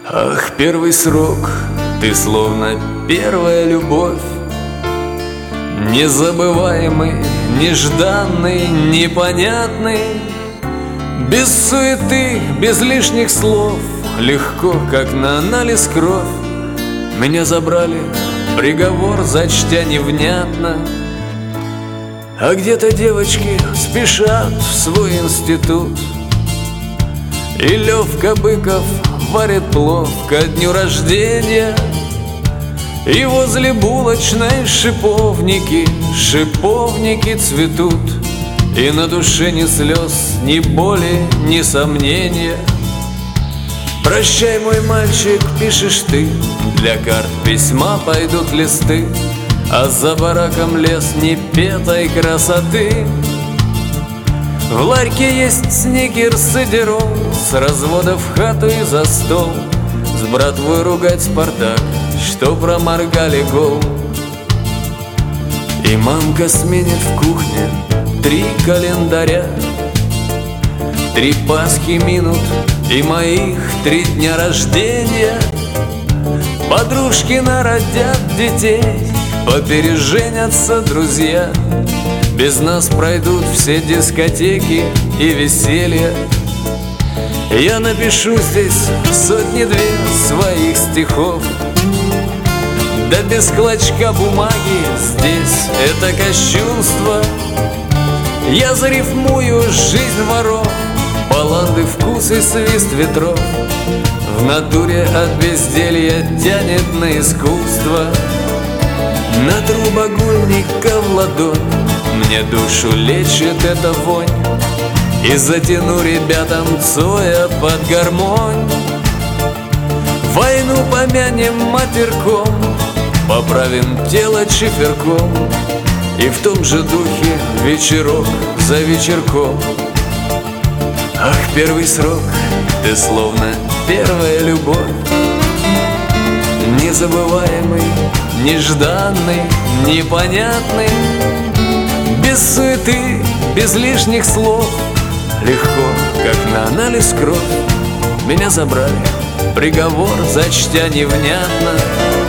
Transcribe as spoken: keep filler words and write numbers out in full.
Ах, первый срок, ты словно первая любовь, незабываемый, нежданный, непонятный, без суеты, без лишних слов, легко, как на анализ кровь. Меня забрали, приговор зачтя невнятно, а где-то девочки спешат в свой институт, и Левка Быков варит плов ко дню рождения, и возле булочной шиповники, шиповники цветут, и на душе ни слез, ни боли, ни сомнения. Прощай, мой мальчик, пишешь ты, для карт письма пойдут листы, а за бараком лес непетой красоты. В ларьке есть сникерс и дерол, с развода в хату и за стол, с братвой ругать Спартак, что проморгали гол. И мамка сменит в кухне три календаря, три Пасхи минут и моих три дня рождения. Подружки народят детей, попереженятся друзья, без нас пройдут все дискотеки и веселья. Я напишу здесь сотни-две своих стихов, да без клочка бумаги здесь это кощунство. Я зарифмую жизнь воров, баллады, вкус и свист ветров. В натуре от безделья тянет на искусство. Натру багульника в ладонь, мне душу лечит эта вонь, и затяну ребятам Цоя под гармонь. Войну помянем матерком, поправим тело чиферком, и в том же духе вечерок за вечерком. Ах, первый срок, ты словно первая любовь, незабываемый, нежданный, непонятный, без суеты, без лишних слов, легко, как на анализ кровь. Меня забрали, приговор зачтя невнятно,